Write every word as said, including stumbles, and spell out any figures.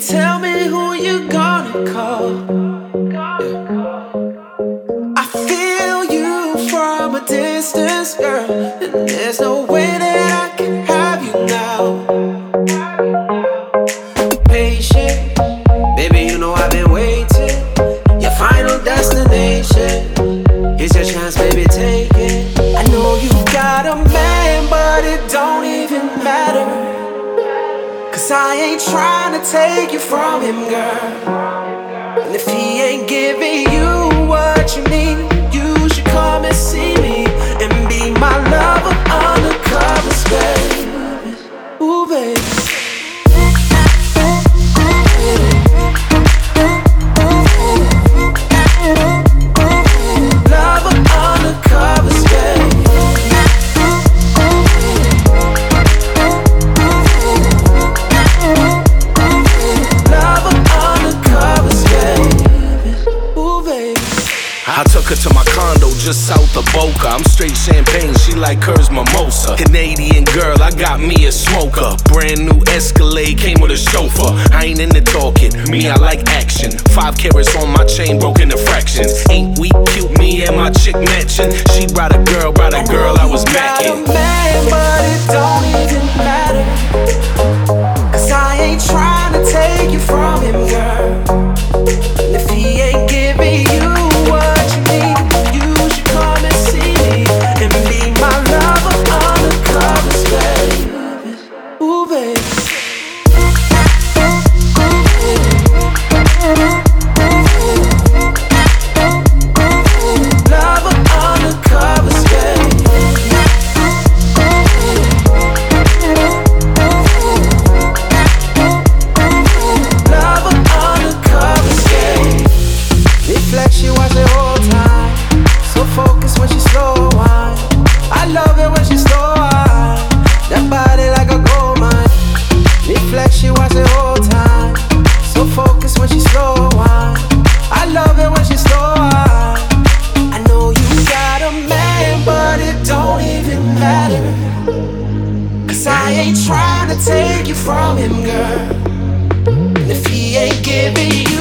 tell me who you gonna call. I feel you from a distance, girl, and there's no way that I can have you now. Patient, baby, you know I've been waiting. Your final destination, here's your chance, baby, take it. I know you got a man, but it don't even matter, 'cause I ain't trying to take you from him, girl. And if he ain't giving you what you need, you should come and see me and be my lover undercover, baby. Ooh, baby. Lover undercover, baby. I took her to my condo just south of Boca. I'm straight champagne, she like hers mimosa. Canadian girl, I got me a smoker. Brand new Escalade, came with a chauffeur. I ain't into talking, me I like action. Five carats on my chain, broken to fractions. Ain't we cute, me and my chick matching. She brought a girl, brought a girl, I was macking. Got a man, but it don't even matter, 'cause I ain't trying to take you from him, girl. And if he ain't giving you what you need, you should come and see me and be my lover undercover, baby. Ooh, baby. Lover undercover, baby. Lover undercover, baby. Reflex, she watch the whole time. So focused when she slow wine. I love it when she slow wine. That body like a gold mine. Reflex, she watch the whole time. So focused when she slow wine. I love it when she slow wine. I know you got a man, but it don't even matter, 'cause I ain't trying to take you from him, girl. And if he ain't giving you